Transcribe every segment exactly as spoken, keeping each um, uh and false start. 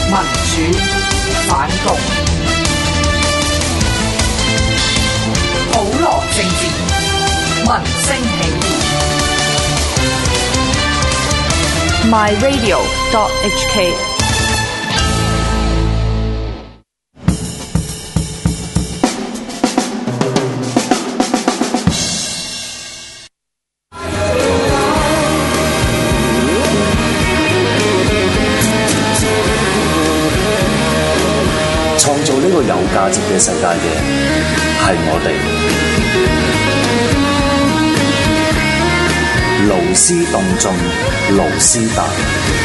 民主、反共，普羅政治，民聲起義。 my radio dot h k 創造呢個有價值嘅世界嘅係我哋，勞師動眾，勞師大。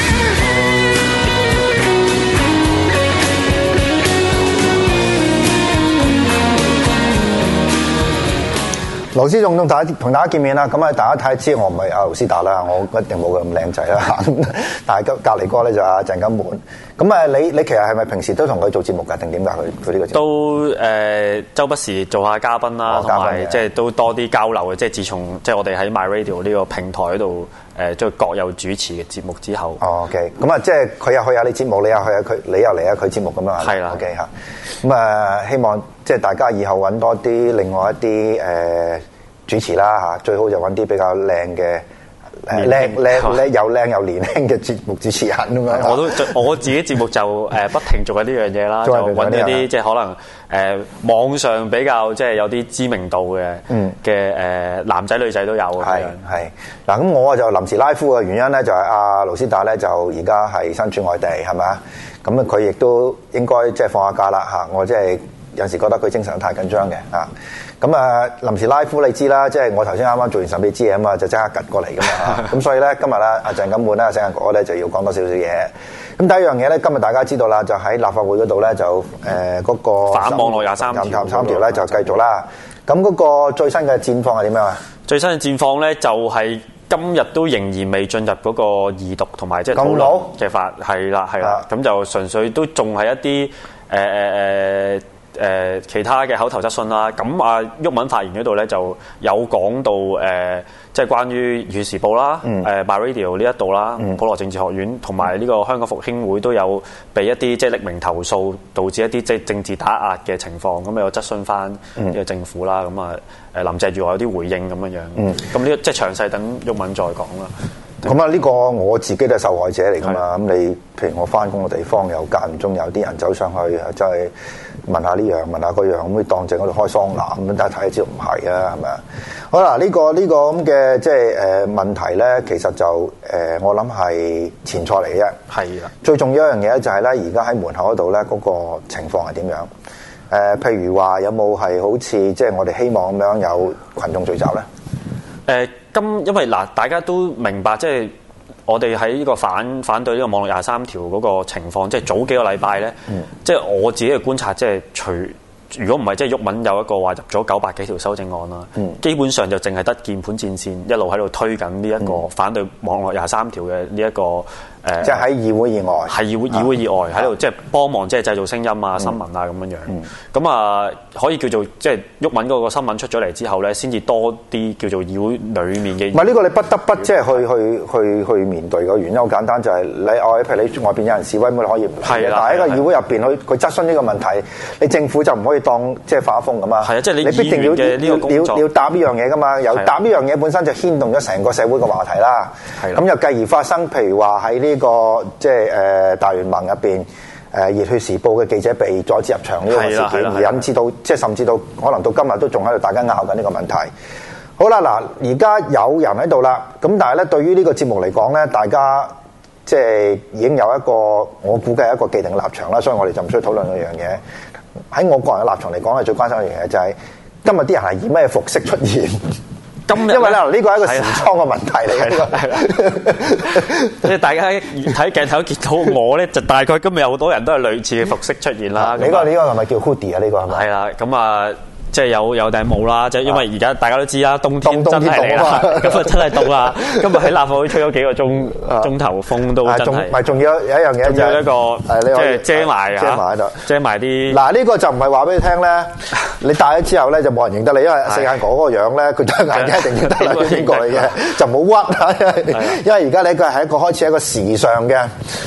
勞師動眾，大家同大家見面啦。咁啊，大家睇知我唔係阿勞斯達啦，我一定冇佢咁靚仔啦。但係隔隔離哥咧就阿鄭金滿。咁啊，你你其實係咪平時都同佢做節目㗎？定點㗎？佢佢呢個節目都誒、呃，周不時做下嘉賓啦，同埋即係都多啲交流嘅。即係自從即係我哋喺 My Radio 呢個平台度誒，即係各有主持嘅節目之後。 哦 ，OK。咁啊，即係佢又去下你節目，你又去下佢，你又嚟下佢節目咁樣。 係啦。 OK 嚇。咁啊，希望即係大家以後揾多啲另外一啲誒、呃、主持啦嚇，最好就揾啲比較靚嘅。誒靚靚靚又靚又年輕嘅節目主持人咁樣， 我都我自己節目就誒不停做緊呢樣嘢啦，就揾一啲即係可能誒、呃、網上比較即係有啲知名度嘅嘅誒男仔女仔都有嘅。係係嗱，咁我就臨時拉夫嘅原因咧，就係阿勞斯達咧就而家係身處外地係咪啊？咁佢亦都應該即係放下假啦嚇，我即係有時覺得佢精神太緊張嘅嚇。咁啊，臨時拉夫你知啦，即係我頭先啱啱做完神秘之夜啊嘛，就即刻趌過嚟噶嘛。咁所以咧，今日咧，阿鄭錦滿咧，阿醒人哥咧就要講多少少嘢。咁第一樣嘢咧，今日大家知道啦，就喺立法會嗰度咧，就誒嗰、呃那個反網絡廿三條， 廿三條咧就繼續啦。咁嗰個最新嘅戰況係點樣啊？ 最新嘅戰況咧，就係今日都仍然未進入嗰個二讀同埋即係討論嘅法，係啦係啦。咁就純粹都仲係一啲誒誒誒。呃呃誒、呃、其他嘅口頭質詢啦，咁啊毓民發言嗰度咧就有講到誒、呃，即係關於《粵時報》啦、誒、嗯呃、My Radio 呢一度啦、嗯、普羅政治學院同埋呢個香港復興會都有俾一啲即係匿名投訴，導致一啲即係政治打壓嘅情況，咁有質詢翻呢個政府啦，咁啊誒林鄭月娥有啲回應咁樣樣，咁呢、嗯這個即係詳細等毓民再講啦。 咁啊，呢個我自己都係受害者嚟㗎嘛。咁你譬如我翻工嘅地方，有間唔中有啲人走上去，就係問下呢樣問下嗰樣，咁你當正嗰度開桑拿咁，但係睇下知道唔係啊，係咪啊？好啦，呢、這個呢、這個咁嘅即係誒問題咧，其實就誒、呃、我諗係前菜嚟嘅。係啦。最重要一樣嘢咧，就係咧，而家喺門口嗰度咧，嗰個情況係點樣？誒、呃，譬如話有冇係好似即係我哋希望咁樣有群眾聚集咧？誒、 呃。今因為嗱，大家都明白，即係我哋喺呢個反反對呢個網絡廿三條嗰個情況，即係早幾個禮拜咧，嗯、即係我自己嘅觀察，即係除如果唔係即係毓民有一個話入咗九百幾條修正案啦，嗯、基本上就淨係得鍵盤戰線一路喺度推緊呢一個反對網絡廿三條嘅呢一個。誒、呃，即係喺議會以外，係議會議會以外喺度，即係幫忙，即係製造聲音啊、嗯、新聞啊咁樣樣。咁、嗯、啊，可以叫做即係毓民嗰個新聞出咗嚟之後咧，先至多啲叫做議會裡面嘅。唔係呢個你不得不即係去去去去面對嘅原因好簡單，就係你外譬如你外邊有人示威，咁你可以唔係嘅。但係喺個議會入邊，佢佢質詢呢個問題，你政府就唔可以當即係發風咁啊。係啊，即係你必定要要要要答呢樣嘢噶嘛。有答呢樣嘢本身就牽動咗成個社會嘅話題啦。係咁又繼而發生，譬如話喺呢。呢、這個即係誒大聯盟入邊誒《熱血時報》嘅記者被阻止入場呢個事件，而引致到即係甚至到可能到今日都仲喺度大家拗緊呢個問題。好啦，嗱，而家有人喺度啦，咁但係咧對於呢個節目嚟講咧，大家即係已經有一個我估計係一個既定立場啦，所以我哋就唔需要討論嗰樣嘢。喺我個人嘅立場嚟講，係最關心一樣嘢就係、是、今日啲人係以咩服飾出現？因為咧，呢個係一個時裝嘅問題嚟嘅，呢個係啦。即係大家睇鏡頭見到我咧，就大概今日有好多人都係類似嘅服飾出現啦。呢個呢個係咪叫 hoodie 啊？呢個係咪？係啦，咁啊。即係有有頂帽啦，即係因為而家大家都知啦，冬天真係嚟啦，咁啊真係凍啦。今日喺立法會吹咗幾個鐘鐘頭風都真係。唔係，仲有有一樣嘢就係一個即係遮埋啊，遮埋喺度，遮埋啲。嗱呢個就唔係話俾你聽咧，你戴咗之後咧就冇人認得你，因為四眼哥嗰個樣咧，佢戴眼鏡一定認得你邊個嚟嘅，就唔好屈啊！因為而家呢個係一個開始一個時尚嘅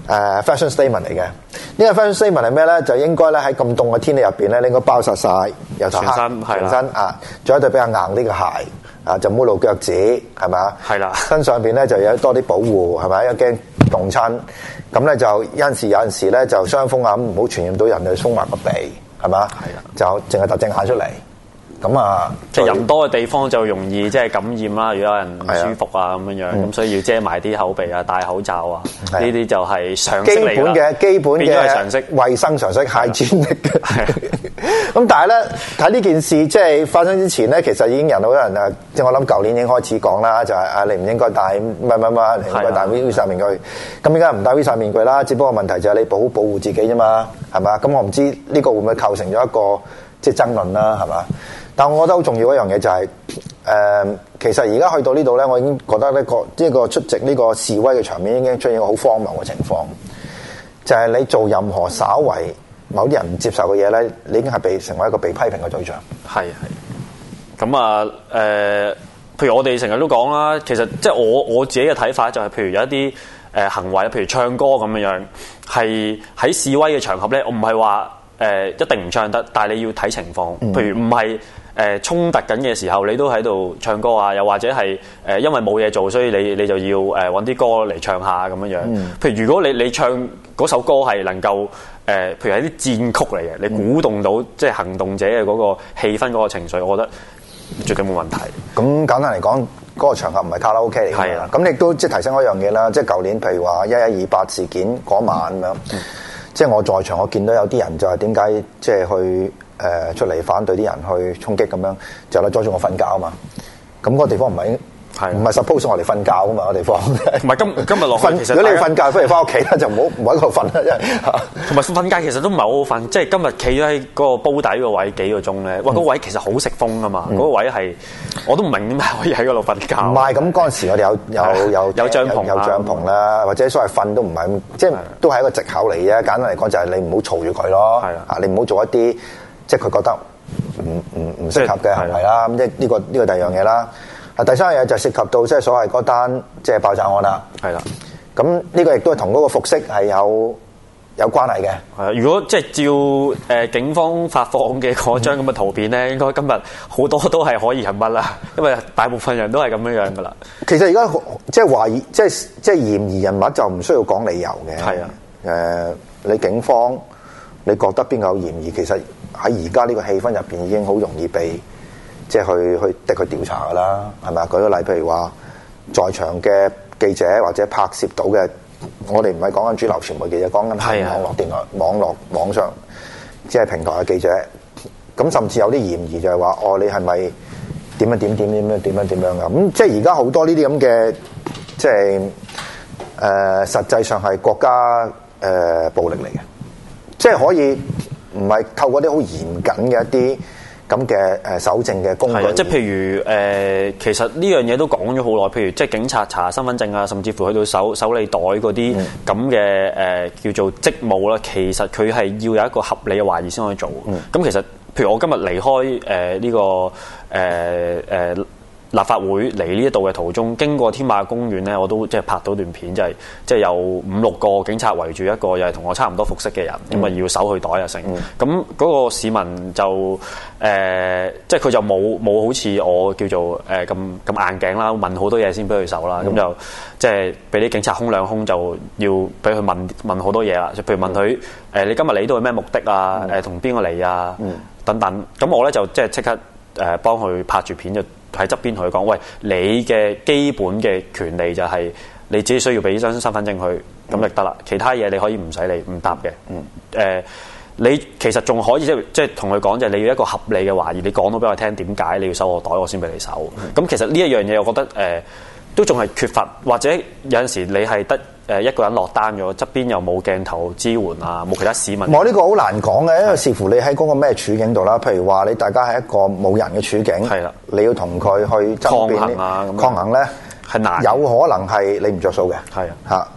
誒 fashion statement 嚟嘅。呢個 fashion statement 係咩咧？就應該咧喺咁凍嘅天氣入邊咧，你應該包實晒，由頭黑全身啊，仲有一對比較硬啲嘅鞋啊，就唔好露腳趾，係咪啊？ 係啦，身上邊咧就有多啲保護，係咪？因為驚凍親。咁咧就有陣時有陣時咧就傷風啊，咁唔好傳染到人哋，封埋個鼻，係嘛？係啦，就淨係特正行出嚟。咁啊， 即係人多嘅地方就容易即係感染啦。如果有人唔舒服啊咁樣樣，咁、嗯、所以要遮埋啲口鼻啊，戴口罩啊，呢啲就係常識嚟㗎。基本嘅基本嘅常識， 衞生常識係專力嘅。咁但係咧睇呢件事即係發生之前咧，其實已經人好多人啊，即係我諗舊年已經開始講啦，就係、是、啊你唔應該戴乜乜乜，你唔應該戴 V 煞面具。咁而家唔戴 V 煞面具啦，只不過問題就係你保保護自己啫嘛，係嘛？咁我唔知呢個會唔會構成咗一個即係爭論啦，係嘛？但我覺得好重要一樣嘢就係、是、誒、呃，其實而家去到呢度咧，我已經覺得呢個呢個出席呢個示威嘅場面已經出現一個好荒謬嘅情況，就係、是、你做任何稍為某啲人唔接受嘅嘢咧，你已經係被成為一個被批評嘅對象。 係係。咁啊誒，譬如我哋成日都講啦，其實即係我我自己嘅睇法就係、是，譬如有一啲誒行為，譬如唱歌咁樣樣，係喺示威嘅場合咧，我唔係話誒一定唔唱得，但係你要睇情況。譬如唔係誒衝突緊嘅時候，你都喺度唱歌啊，又或者係誒、呃、因為冇嘢做，所以你你就要誒揾啲歌嚟唱下咁樣樣。嗯、譬如如果你你唱嗰首歌係能夠誒、呃，譬如係啲戰曲嚟嘅，你鼓動到即係行動者嘅嗰個氣氛嗰個情緒，我覺得絕對冇問題。 咁簡單嚟講，嗰、那個場合唔係卡拉 OK 嚟嘅。咁亦都即係提醒我一樣嘢啦，即係舊年譬如話一一二八事件嗰晚咁樣，嗯、即係我在場，我見到有啲人就係點解即係去。誒出嚟反對啲人去衝擊咁樣，就咧阻住我瞓覺啊嘛！咁、那、嗰個地方唔係唔係 suppose 我哋瞓覺啊嘛？嗰個地方唔係今今日落去，其實如果你要瞓覺，不如翻屋企啦，就唔好唔喺度瞓啦，因為同埋瞓覺其實都唔係好好瞓，即係今日企咗喺嗰個煲底個位幾個鐘咧，哇！嗰、那個、位其實好食風噶嘛，嗰、嗯、個位係我都唔明點解可以喺嗰度瞓覺。唔係咁嗰陣時，我哋有有有有帳篷有帳篷啦，或者所謂瞓都唔係，即係都係一個藉口嚟啫。簡單嚟講，就係你唔好嘈住佢咯，啊，你唔好做一啲。即係佢覺得唔唔唔適合嘅行為啦，咁即係呢個呢、呢個第二樣嘢啦。啊，第三樣嘢就涉及到即係所謂嗰單即係爆炸案啦。係啦，咁呢個亦都係同嗰個服飾係有有關係嘅。係啊，如果即係照誒、呃、警方發放嘅嗰張咁嘅圖片咧，嗯、應該今日好多都係可疑人物啦，因為大部分人都係咁樣樣噶啦。其實而家即係懷疑，即係即係嫌疑人物就唔需要講理由嘅。係啊，誒、呃，你警方你覺得邊個有嫌疑？其實喺而家呢個氣氛入邊已經好容易被即係去去的去調查噶啦，係咪啊？舉個例，譬如話在場嘅記者或者拍攝到嘅，我哋唔係講緊主流傳媒記者，講緊係網絡電台、網絡網上即係平台嘅記者。咁甚至有啲嫌疑就係話：哦，你係咪點樣點點點樣點樣點樣㗎？咁即係而家好多呢啲咁嘅，即係誒、呃、實際上係國家誒、呃、暴力嚟嘅，即係可以。唔係透過啲好嚴謹嘅一啲咁嘅誒搜證嘅工具，係啊，即係譬如誒、呃，其實呢樣嘢都講咗好耐。譬如即係警察查身份證啊，甚至乎去到手手履袋嗰啲咁嘅誒叫做職務啦，其實佢係要有一個合理嘅懷疑先可以做。咁、嗯、其實譬如我今日離開誒呢、呃這個誒誒。呃呃立法會嚟呢一度嘅途中，經過天馬公園咧，我都即係拍到段片，就係即係有五六個警察圍住一個又係同我差唔多服飾嘅人，咁啊、嗯、要手去袋啊成。咁嗰、嗯、個市民就誒、呃，即係佢就冇冇好似我叫做誒咁咁硬頸啦，問好多嘢先俾佢手啦。咁、嗯、就即係俾啲警察空兩空，就要俾佢問問好多嘢啦。就譬如問佢誒、呃，你今日嚟呢度係咩目的啊？誒同邊個嚟啊？嗯、等等。咁我咧就即係即刻誒幫佢拍住片就。喺側邊同佢講，喂，你嘅基本嘅權利就係你只需要俾張身份證佢，咁就得啦。其他嘢你可以唔使理，唔答嘅。嗯。誒、呃，你其實仲可以即係即係同佢講，就係你要一個合理嘅懷疑，你講到俾我聽點解你要收我袋，我先俾你收。咁、嗯、其實呢一樣嘢，我覺得誒、呃、都仲係缺乏，或者有陣時你係得誒一個人落單咗，側邊又冇鏡頭支援啊，冇其他市民。我呢個好難講嘅，因為視乎你喺嗰個咩處境度啦。譬如話你大家係一個冇人嘅處境，係啦，你要同佢去爭辯抗衡啊，抗衡咧係難，有可能係你唔着數嘅，係啊嚇。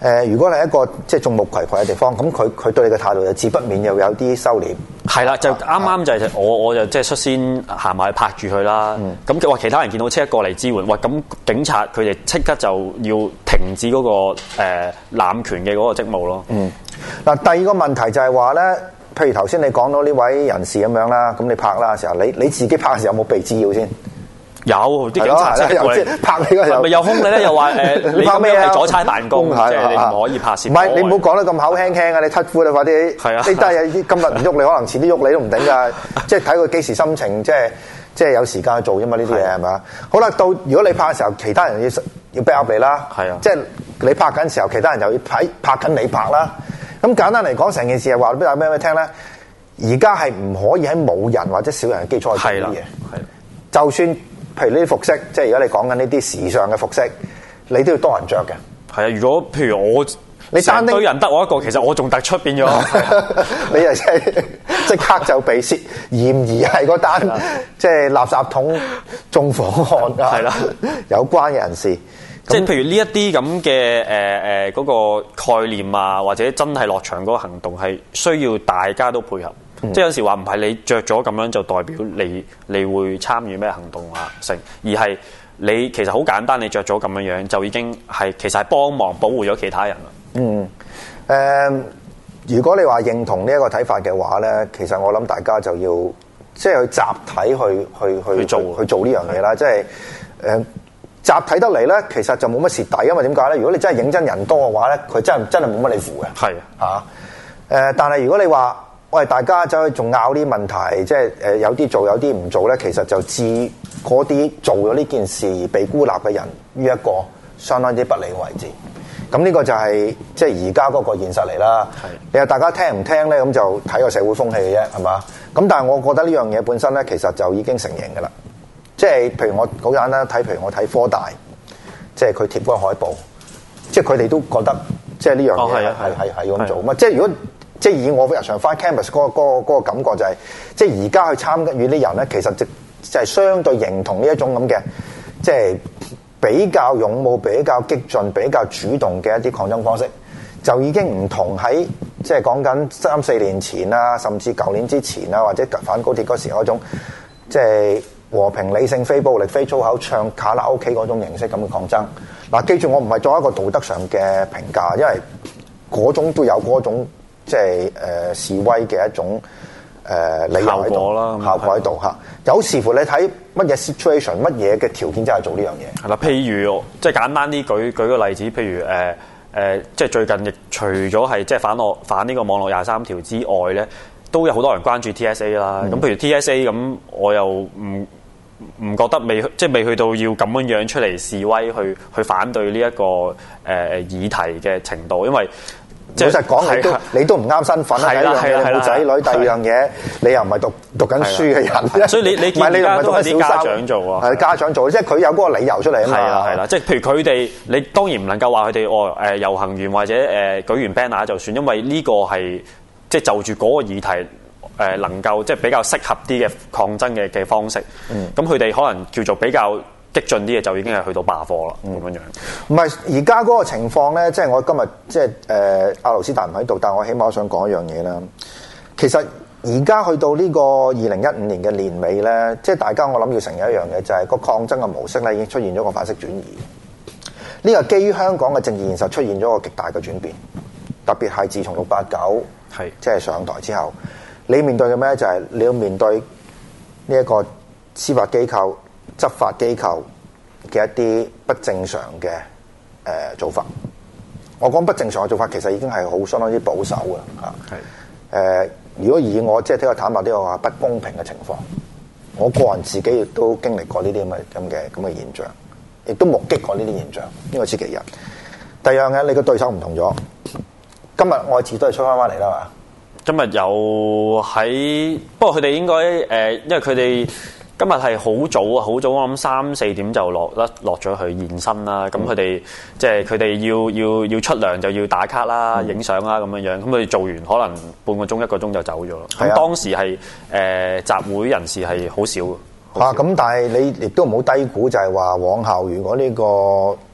誒，如果係一個即係眾目睽睽嘅地方，咁佢佢對你嘅態度就自不免又有啲收斂。 係啦，就啱啱就係我我就即係率先行埋去拍住佢啦。咁佢話其他人見到即刻過嚟支援，喂咁警察佢哋即刻就要停止嗰、那個誒、呃、濫權嘅嗰個職務咯。嗯， 嗱第二個問題就係話咧，譬如頭先你講到呢位人士咁樣啦，咁你拍啦嘅時候，你你自己拍嘅時候有冇被滋擾先？ 有啲警察即係過嚟拍你嗰時候， 咪有兇你咧？又話誒，你拍咩係阻差辦公，即係你唔可以拍攝。 唔係你唔好講得咁口輕輕啊！你突呼你快啲。係啊，你都係今日唔喐，你可能遲啲喐你都唔定㗎。即係睇佢幾時心情，即係即係有時間去做啫嘛。呢啲嘢係咪？好啦，到如果你拍嘅時候，其他人要要 back up 你啦。係啊，即係你拍緊時候，其他人又要拍拍緊你拍啦。咁簡單嚟講，成件事係話俾大家咩咩聽咧？而家係唔可以喺冇人或者少人嘅基礎去做啲嘢。係，就算。譬如呢啲服飾，即係而家你講緊呢啲時尚嘅服飾，你都要多人着嘅。係啊，如果譬如我你單堆人得我一個，其實我仲突出變咗， 你又即係即刻就被涉嫌疑係嗰單即係垃圾桶縱火案係啦，有關嘅人士。 即係譬如呢一啲咁嘅誒誒嗰個概念啊，或者真係落場嗰個行動係需要大家都配合。嗯、即係有時話唔係你着咗咁樣就代表你你會參與咩行動啊成，而係你其實好簡單，你着咗咁樣樣就已經係其實係幫忙保護咗其他人啦。嗯，誒、 呃，如果你話認同呢一個睇法嘅話咧，其實我諗大家就要即係去集體去去去，去做去做呢樣嘢啦。即係誒、呃、集體得嚟咧，其實就冇乜蝕底，因為點解咧？如果你真係認真人多嘅話咧，佢真係真係冇乜你負嘅。係嚇誒，但係如果你話喂，大家走去仲拗啲問題，即係誒有啲做有啲唔做咧，其實就置嗰啲做咗呢件事而被孤立嘅人於一個相當之不利嘅位置。咁呢個就係、是、即係而家嗰個現實嚟啦。係你話大家聽唔聽咧？咁就睇個社會風氣嘅啫，係嘛？咁但係我覺得呢樣嘢本身咧，其實就已經成型㗎啦。即係譬如我好簡單睇，譬如我睇科大，即係佢貼嗰個海報，即係佢哋都覺得即係呢樣嘢係係係咁做嘛。即係如果即係以我日常翻 campus 嗰、那個嗰、那個那個感覺就係、是，即係而家去參與啲人咧，其實就就係相對認同呢一種咁嘅，即係比較勇武、比較激進、比較主動嘅一啲抗爭方式，就已經唔同喺即係講緊三四年前啊，甚至舊年之前啊，或者反高鐵嗰時嗰種，即係和平理性、非暴力、非粗口、唱卡拉 OK 嗰種形式咁嘅抗爭。嗱，記住我唔係作一個道德上嘅評價，因為嗰種都有嗰種。即係誒、呃、示威嘅一種誒、呃、理由喺度啦，效果喺度嚇。有視乎你睇乜嘢 situation，乜嘢嘅條件真係做呢樣嘢。係啦， 譬如即係簡單啲舉舉個例子，譬如誒誒、呃呃，即係最近亦除咗係即係反惡反呢個網絡廿三條之外咧，都有好多人關注 T S A 啦。咁、嗯、譬如 T S A 咁，我又唔唔覺得未即係未去到要咁樣樣出嚟示威去去反對呢、這、一個誒、呃、議題嘅程度，因為。 老實講，你都你都唔啱身份啦。第一樣嘢冇仔女，第二樣嘢你又唔係讀讀緊書嘅人， 所以你你見而家都係啲家長做啊， 係家長做，即係佢有嗰個理由出嚟啊嘛。 係啦係啦，即係譬如佢哋，你當然唔能夠話佢哋哦誒遊行完或者誒舉完 banner 就算，因為呢個係即係就住嗰個議題誒能夠即係比較適合啲嘅抗爭嘅嘅方式。咁佢哋可能叫做比較激進啲嘅就已經係去到罷課啦，咁樣樣。 唔係而家嗰個情況咧，即係我今日即係誒阿盧斯達唔喺度，但係我起碼想講一樣嘢啦。其實而家去到呢個二零一五年嘅年尾咧，即係大家我諗要承認一樣嘢，就係個抗爭嘅模式咧已經出現咗個範式轉移。呢個基於香港嘅政治現實出現咗個極大嘅轉變，特別係自從六八九係即係上台之後，你面對嘅咩就係你要面對呢一個司法機構。執法機構嘅一啲不正常嘅誒、呃、做法，我講不正常嘅做法，其實已經係好相當之保守嘅嚇。係誒、呃，如果以我即係比較坦白啲話，不公平嘅情況，我個人自己亦都經歷過呢啲咁嘅咁嘅咁嘅現象，亦都目擊過呢啲現象。呢個知其一。第二樣嘢，你個對手唔同咗。今日愛字都係出翻翻嚟啦嘛。 今日有喺，不過佢哋應該誒、呃，因為佢哋。今日係好早啊，好早我諗三四點就落啦，落咗去現身啦。咁佢哋即係佢哋要要要出糧就要打卡啦、影相啦咁樣樣。咁佢哋做完可能半個鐘一個鐘就走咗啦。咁、啊、當時係誒、呃、集會人士係好少嘅。嚇咁、啊，但係你亦都唔好低估，就係話往後如果呢個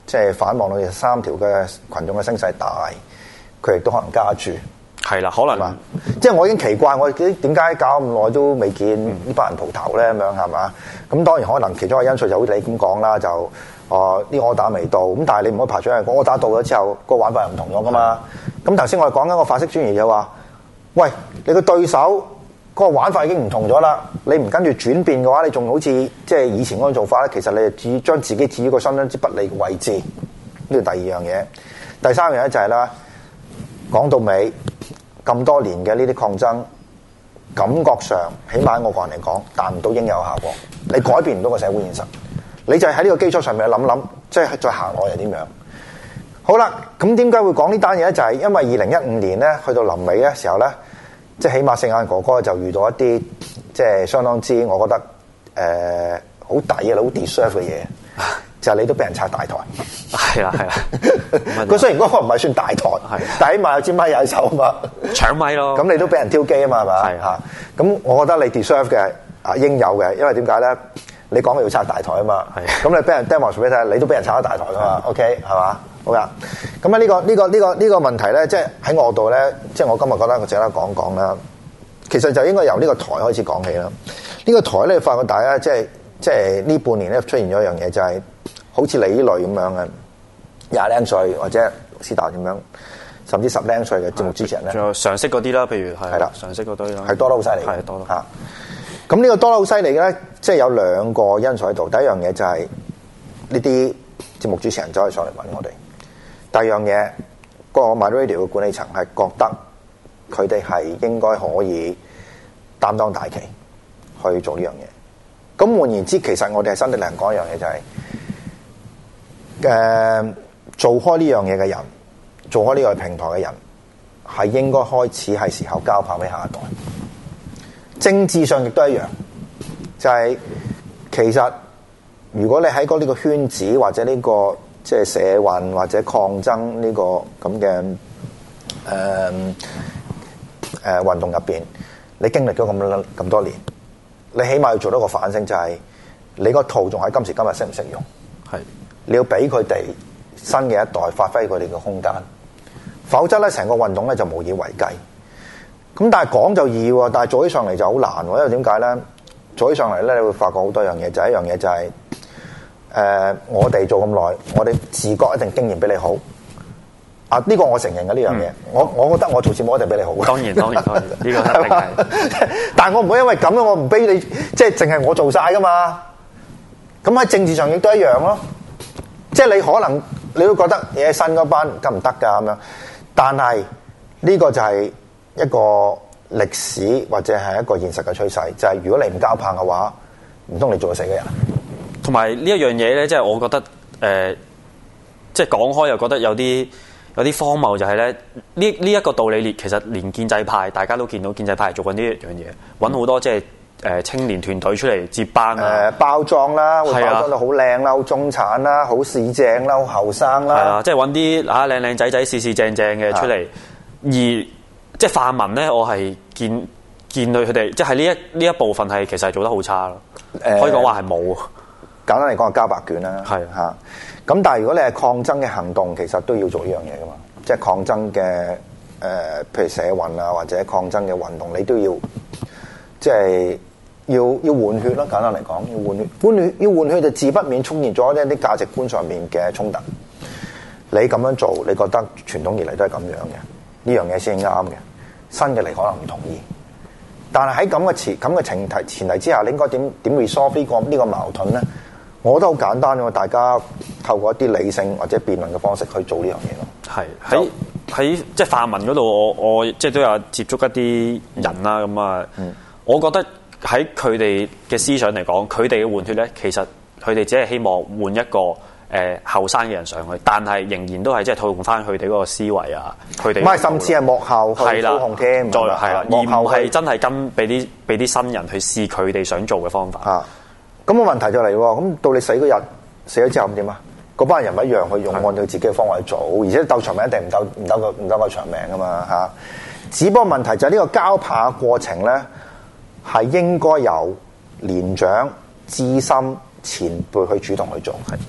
即係反網絡廿三條嘅群眾嘅聲勢大，佢亦都可能加注。 係啦，可能嘛，即係我已經奇怪，我點解搞咁耐都未見呢班人蒲頭咧？咁樣係嘛？咁當然可能其中一個因素就好似你咁講啦，就哦啲柯打未到，咁但係你唔可以排除係柯打到咗之後，個玩法又唔同咗噶嘛。咁頭先我哋講緊個法式專員就話：喂，你個對手個玩法已經唔同咗啦，你唔跟住轉變嘅話，你仲好似即係以前嗰種做法咧，其實你係置將自己置於個相當之不利嘅位置。呢個第二樣嘢，第三樣嘢就係啦，講到尾。咁多年嘅呢啲抗爭，感覺上起碼我個人嚟講，達唔到應有效果。你改變唔到個社會現實，你就喺呢個基礎上面諗諗，即係再行落係點樣？好啦，咁點解會講呢單嘢咧？就係、是、因為二零一五年咧，去到臨尾嘅時候咧，即係起碼四眼哥哥就遇到一啲即係相當之，我覺得誒好抵啊，好 deserve 嘅嘢。就係你都俾人拆大台， 係啦係啦。 佢雖然嗰個唔係算大台，但起碼有支咪有手啊嘛， 搶咪咯。咁你都俾人挑機啊嘛，係嘛？ 係嚇。 咁我覺得你 deserve 嘅啊應有嘅，因為點解咧？你講嘅要拆大台啊嘛。係。咁你俾人 demonstrate 俾你睇，你都俾人拆咗大台噶嘛 ？OK 係嘛？好噶。咁啊呢個呢個呢個呢個問題咧，即係喺我度咧，即係我今日覺得我值得講講啦。其實就應該由呢個台開始講起啦。呢個台咧，發覺大家即係即係呢半年咧出現咗一樣嘢，就係。好似你呢類咁樣嘅廿零歲或者是但咁樣，甚至十零歲嘅節目主持人咧， 仲有常識嗰啲啦，譬如係係啦， 常識嗰堆啦， 係多得好犀利， 係多得嚇。咁呢個多得好犀利嘅咧，即係有兩個因素喺度。第一樣嘢就係呢啲節目主持人走去上嚟揾我哋。第二樣嘢，個 MyRadio 嘅管理層係覺得佢哋係應該可以擔當大旗去做呢樣嘢。咁換言之，其實我哋係新力量講一樣嘢就係、是。誒、呃，做開呢樣嘢嘅人，做開呢個平台嘅人，係應該開始係時候交棒俾下一代。政治上亦都一樣，就係、是、其實如果你喺嗰呢個圈子或者呢、這個即係社運或者抗爭呢、這個咁嘅誒誒運動入邊，你經歷咗咁咁多年，你起碼要做到一個反省，就係、是、你個套仲喺今時今日適唔適用？係。你要俾佢哋新嘅一代發揮佢哋嘅空間，否則咧成個運動咧就無以為繼。咁但係講就易喎，但係做起上嚟就好難喎。因為點解咧？做起上嚟咧，你會發覺好多樣嘢。就係、是、一樣嘢就係、是、誒、呃，我哋做咁耐，我哋自覺一定經驗比你好。啊，呢、這個我承認嘅呢樣嘢。我我覺得我做節目一定比你好。當然當然當然，呢個一定係。但係我唔會因為咁樣，我唔俾你即係淨係我做晒噶嘛。咁喺政治上亦都一樣咯。即係你可能你都覺得嘢新嗰班得唔得㗎咁樣，但係呢個就係一個歷史或者係一個現實嘅趨勢，就係、是、如果你唔交棒嘅話，唔通你做咗死嘅人？同埋呢一樣嘢咧，即係我覺得誒、呃，即係講開又覺得有啲有啲荒謬，就係咧呢呢一個道理，其實連建制派大家都見到，建制派係做緊呢一樣嘢，揾好多即係。誒青年團隊出嚟接班啊！誒、呃、包裝啦，會包裝到好靚啦，好中產啦，好市正啦，好後生啦。係啊，即係揾啲啊靚靚仔仔、四四正正嘅出嚟。而即係泛民咧，我係見見到佢哋，即係呢一呢一部分係其實係做得好差咯。誒、呃，可以講話係冇。簡單嚟講係交白卷啦。係嚇。咁但係如果你係抗爭嘅行動，其實都要做呢樣嘢噶嘛。即係抗爭嘅誒、呃，譬如社運啊，或者抗爭嘅運動，你都要即係。要要換血啦，簡單嚟講，要換血，換血要換血就自不免出現咗一啲價值觀上面嘅衝突。你咁樣做，你覺得傳統以嚟都係咁樣嘅，呢樣嘢先啱嘅。新嘅嚟可能唔同意，但係喺咁嘅前咁嘅前提前提之下，你應該點點 resolve 呢個呢個矛盾咧？我覺得好簡單喎，大家透過一啲理性或者辯論嘅方式去做呢樣嘢咯。係喺喺即係泛民嗰度，我我即係都有接觸一啲人啦，咁啊，嗯、我覺得。喺佢哋嘅思想嚟講，佢哋嘅換血咧，其實佢哋只係希望換一個誒後生嘅人上去，但係仍然都係即係套用翻佢哋嗰個思維啊，佢哋唔係甚至係幕後去操控添，再係啦，而唔係真係跟俾啲俾啲新人去試佢哋想做嘅方法。啊，咁個問題就嚟喎，咁到你死嗰日死咗之後咁點啊？嗰班人咪一樣去用按照自己嘅方法去做，而且鬥長命一定唔鬥唔鬥個唔鬥個長命噶嘛嚇。只不過問題就係呢個交棒嘅過程咧。係應該由年長、資深、前輩去主動去做，係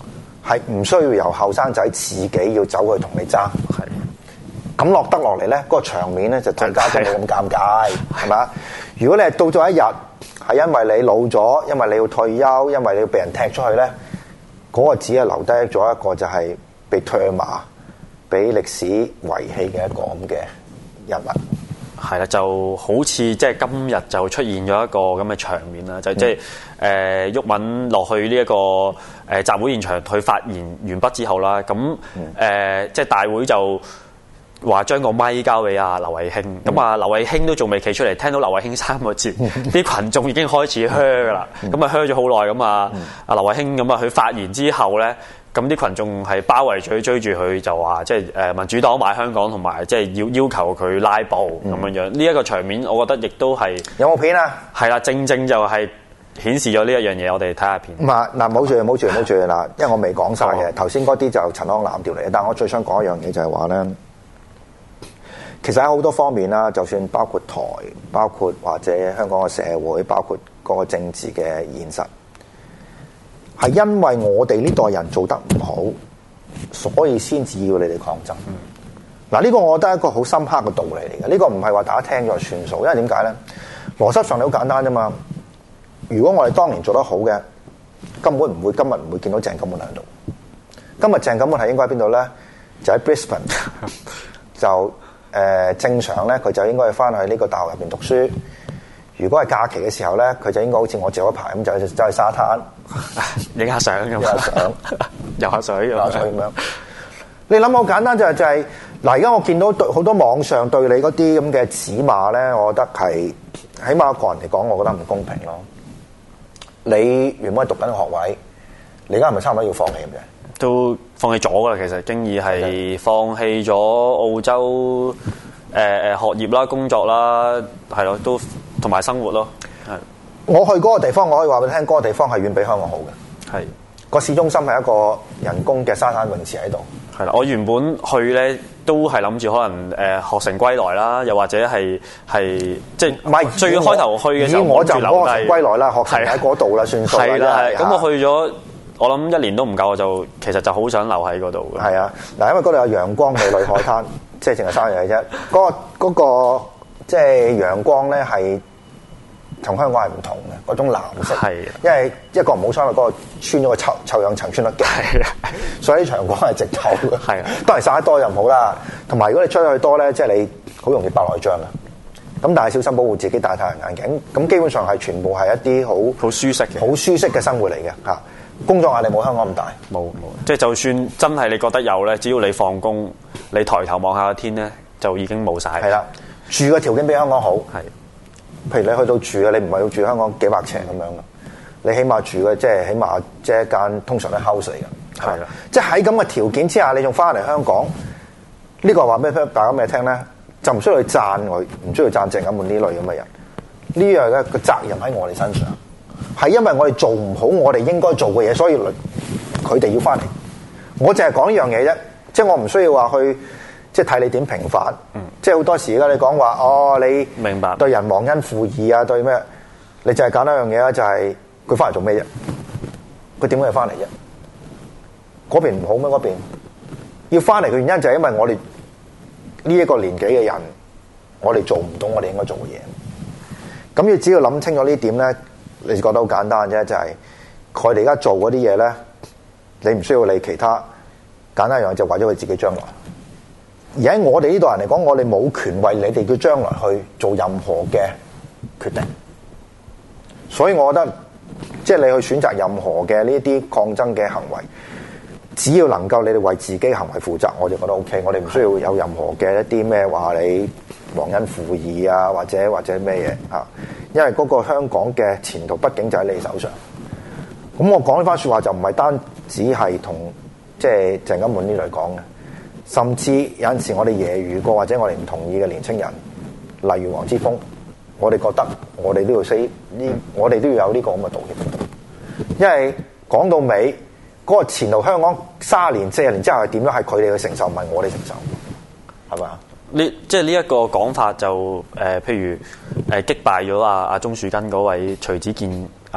係唔需要由後生仔自己要走去同你爭。 係。 咁落得落嚟咧，嗰、那個場面咧就大家都冇咁尷尬，係嘛？如果你係到咗一日係因為你老咗，因為你要退休，因為你要被人踢出去咧，嗰、那個只係留低咗一個就係被唾罵、俾歷史遺棄嘅一個咁嘅人物。 係啦，就好似即係今日就出現咗一個咁嘅場面啦，就即係誒毓民落去呢一個誒集會現場，佢發言完畢之後啦，咁誒、呃、即係大會就話將個咪交俾阿劉慧卿，咁啊劉慧卿都仲未企出嚟，聽到劉慧卿三個字，啲群眾已經開始噓噶啦，咁啊噓咗好耐咁啊，阿劉慧卿咁啊佢發言之後咧。咁啲群眾係包圍住追住佢，就話即係誒民主黨買香港，同埋即係要要求佢拉布咁樣樣。呢一個場面，我覺得亦都係有冇片啊？ 係啦，正正就係顯示咗呢一樣嘢。我哋睇下片。 唔係嗱，冇住冇住冇住嗱，因為我未講晒嘅。頭先嗰啲就陳腔濫調嚟嘅，但係我最想講一樣嘢就係話咧，其實喺好多方面啦，就算包括台，包括或者香港嘅社會，包括嗰個政治嘅現實。係因為我哋呢代人做得唔好，所以先至要你哋抗爭。嗱、嗯，呢個我覺得係一個好深刻嘅道理嚟嘅。呢、這個唔係話大家聽咗就算數，因為點解咧？邏輯上你好簡單啫嘛。如果我哋當年做得好嘅，根本唔會今日唔會見到鄭錦滿喺度。今日鄭錦滿係應該喺邊度咧？就喺 Brisbane 就誒、呃、正常咧，佢就應該翻去呢個大學入邊讀書。如果係假期嘅時候咧，佢就應該好似我借咗牌咁，就走去沙灘影下相咁， 影下相， 游下水， 游下水咁樣。你諗好簡單就係、是、就係、是、嗱，而家我見到對好多網上對你嗰啲咁嘅指罵咧，我覺得係起碼個人嚟講，我覺得唔公平咯。你原本係讀緊學位，你而家係咪差唔多要放棄咁嘅？ 都放棄咗噶啦，其實經已係放棄咗澳洲誒誒、呃、學業啦、工作啦，係咯，都。同埋生活咯，係。 我去嗰個地方，我可以話俾你聽，嗰、那個地方係遠比香港好嘅。係。個市中心係一個人工嘅沙灘泳池喺度。係啦， 我原本去咧都係諗住可能誒、呃、學成歸來啦，又或者係係即係唔係最開頭去嘅時候， 我就留低學成歸來啦，學成喺嗰度啦，算數啦。 係啦，咁我去咗，我諗一年都唔夠，我就其實就好想留喺嗰度嘅。係啊，嗱，因為嗰度有陽光美麗海灘，即係淨係三樣嘢啫。嗰、那個嗰、那個即係陽光咧係。同香港係唔同嘅，嗰種藍色，因為一個唔好彩，因為嗰個穿咗個臭臭氧層穿得勁，所以長光係直透嘅。係啊，當然曬得多就唔好啦。同埋如果你出去多咧，即係你好容易白內障啊。咁但係小心保護自己，戴太陽眼鏡。咁基本上係全部係一啲好好舒適嘅、 好舒適嘅生活嚟嘅嚇。工作壓力冇香港咁大， 冇冇。即係就算真係你覺得有咧，只要你放工，你抬頭望下個天咧，就已經冇晒。 係啦，住嘅條件比香港好。 係。 譬如你去到住嘅，你唔係要住香港幾百尺咁樣嘅，你起碼住嘅即係起碼即係一間通常都 house 嚟嘅，係啦。即係喺咁嘅條件之下，你仲翻嚟香港，呢、這個話俾大家咩聽咧？就唔需要去讚佢，唔需要讚鄭錦滿呢類咁嘅人。呢樣嘅個責任喺我哋身上，係因為我哋做唔好我哋應該做嘅嘢，所以佢哋要翻嚟。我淨係講呢樣嘢啫，即係我唔需要話去。即係睇你點評法，嗯、即係好多時而家你講話哦，你明白對人忘恩負義啊，對咩？你就係揀一樣嘢啦，就係佢翻嚟做咩啫？佢點解要翻嚟啫？嗰邊唔好咩？嗰邊要翻嚟嘅原因就係因為我哋呢一個年紀嘅人，我哋做唔到我哋應該做嘅嘢。咁你只要諗清楚呢點咧，你覺得好簡單啫，就係佢哋而家做嗰啲嘢咧，你唔需要理其他，簡單一樣就為咗佢自己將來。而喺我哋呢代人嚟講，我哋冇權為你哋嘅將來去做任何嘅決定，所以我覺得，即係你去選擇任何嘅呢啲抗爭嘅行為，只要能夠你哋為自己行為負責，我就覺得 O K。我哋唔需要有任何嘅一啲咩話你忘恩負義啊，或者或者咩嘢啊，因為嗰個香港嘅前途畢竟就喺你手上。咁我講呢番說話就唔係單只係同即係鄭錦滿呢類講嘅。甚至有陣時我哋揶揄過或者我哋唔同意嘅年青人，例如黃之鋒，我哋覺得我哋都要 say 呢，我哋都要有呢個咁嘅道歉。因為講到尾，嗰、那個前途香港三十年、四十年之後係點樣，係佢哋去承受，唔係我哋承受，係咪啊？ 呢即係呢一個講法就誒、呃，譬如誒、呃、擊敗咗阿阿鍾樹根嗰位徐子健啊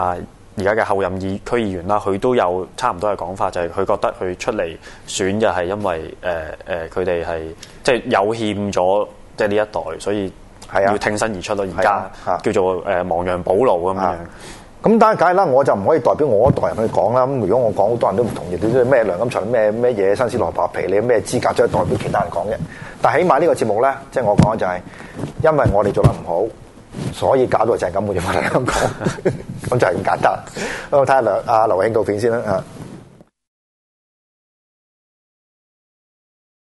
而家嘅後任議區議員啦，佢都有差唔多嘅講法，就係、是、佢覺得佢出嚟選就係因為誒誒佢哋係即係有欠咗即係呢一代，所以要挺身而出咯。而家叫做誒亡羊補牢咁樣。 咁但係梗係啦，我就唔可以代表我一代人去講啦。咁如果我講，好多人都唔同意，你啲咩梁錦祥咩咩嘢新鮮蘿蔔皮，你有咩資格即係代表其他人講嘅？但係起碼呢個節目咧，即係我講就係、是，因為我哋做得唔好，所以搞到鄭錦滿要翻嚟香港，咁就係咁簡單。我睇下梁阿劉永道片先啦嚇。